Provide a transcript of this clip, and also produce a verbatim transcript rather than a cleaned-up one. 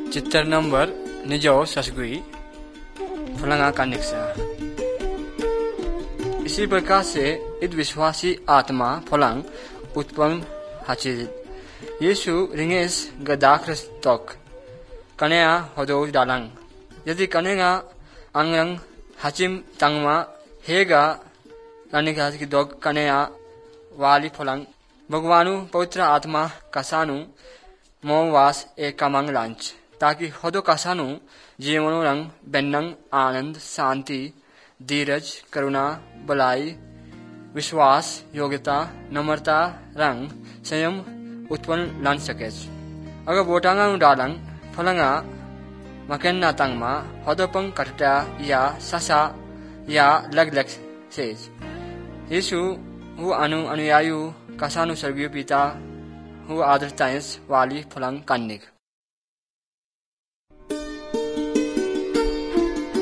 चित्र नंबर निजो ससगुई फलंगा का निक्सा। इसी प्रकार से इत विश्वासी आत्मा फलंग उत्पन्न हाचिद यीशु रिंगेस गदाख्रस तोक कनेया होदो डालंग यदि कनेगा अंगंग हाचिम तंगमा हेगा लानिका की दोग कनेया वाली फलंग भगवानु पवित्र आत्मा कसानु मोवास एक कमंग लांच ताकि होदो कसानु जीवनो रंग बेन्नंग आनंद शांति धीरज करुणा बलाई विश्वास योग्यता नम्रता रंग संयम उत्पन्न लान सके। अगर बोटांगा डालंग फलंगा मकेन्ना तंगमा होदोपंग कटटा या ससा या लग लग सेज यीशु हु अनु अनुयायु कसानु स्वर्गीय पिता हु आदर ताइंस वाली फलंग कान्निक